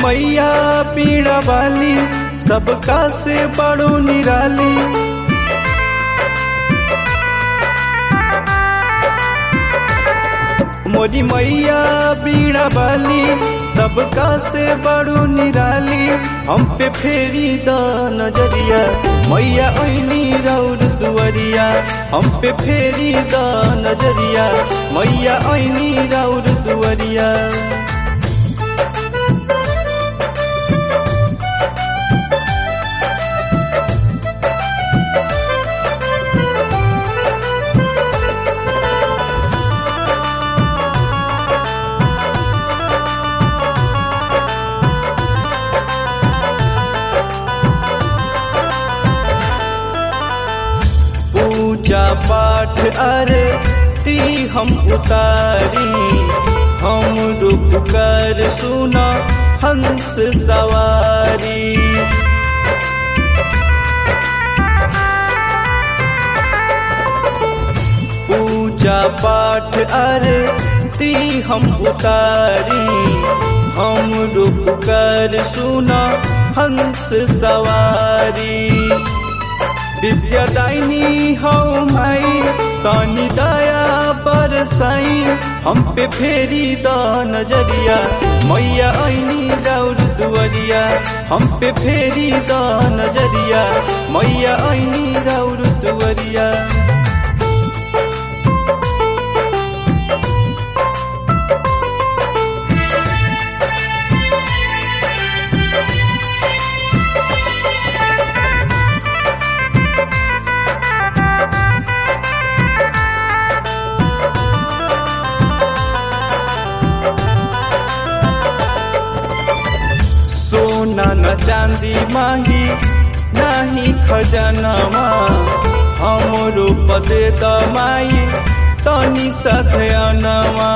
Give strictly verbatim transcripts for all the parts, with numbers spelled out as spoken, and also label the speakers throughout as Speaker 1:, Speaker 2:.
Speaker 1: मैया पीड़ा वाली सबका से बड़ो निराली। मोरी मैया पीड़ा वाली सबका से बड़ो निराली। हम पे फेरी द नजरिया मैया ऐनी रौर दुआरिया। हम पे फेरी द नजरिया मैया ऐनी रौर दुआरिया। पूजा पाठ अरे ती हम उतारी। हम रुक कर सुना हंस सवारी। पूजा पाठ अरे ती हम उतारी। हम रुक कर सुना हंस सवारी। विद्यादायिनी हौ माई तनी दया बरसाई। हम पे फेरी द नजरिया मैया ऐनी रौर दुआरिया। हम पे फेरी द नजरिया मैया ऐनी रौर दुआरिया। सोना न चांदी माही नाही खजानामा। हमरो पदे दमाई तनी सधयनवा।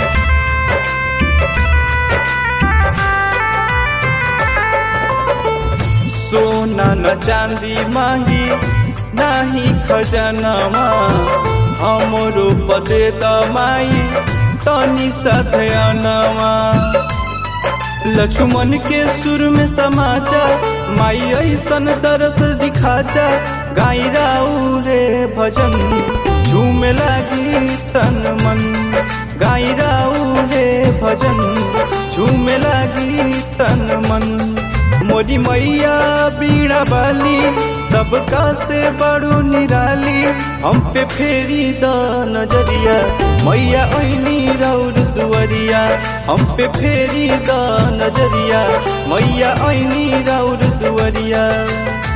Speaker 1: सोना न चांदी माही नाही खजानामा। हमरो पदे दमाई तनी सधयनवा। लक्ष्मण के सुर में समाचा माई ऐसन तरस दिखाचा। गाई राउ रे भजन झूमे लागी तन मन। गाई राउ रे भजन झूमे लागी तन मन। मोरी मैया बीड़ा वाली सबका से बड़ो निराली। हम पे फेरी द नजरिया मैया ऐनी रौर दुआरिया। हम पे फेरी द नजरिया मैया ऐनी रौर दुआरिया।